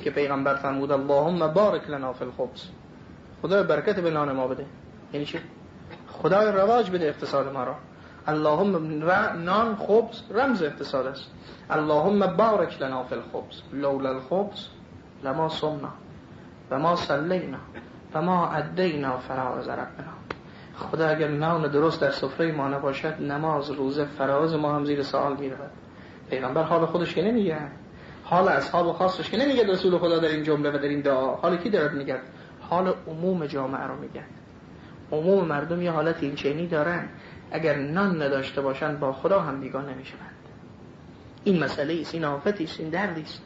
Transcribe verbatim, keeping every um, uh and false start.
که پیغمبر فرمود اللهم بارک لنا فی الخبز، خدا برکت به نان ما بده. یعنی چی؟ خدا رواج بده اقتصاد ما را. اللهم نان خبز رمز اقتصاد است. اللهم بارک لنا فی الخبز لولا الخبز لما صمنا و ما صلینا و ما ادینا فرائض ربنا. خدا اگر نان درست در سفره ما نباشد، نماز، روزه، فرائض ما هم زیر سوال میرود. پیغمبر حال خودش که نمیگه، حال اصحاب خاصش که نمیگه رسول خدا در این جمله و در این دعا. حال کی دارد میگه؟ حال عموم جامعه رو میگه. عموم مردم یه حالت این چنینی دارن، اگر نان نداشته باشن با خدا هم بیگانه میشوند. این مسئله است، این آفتی است، این دردی است.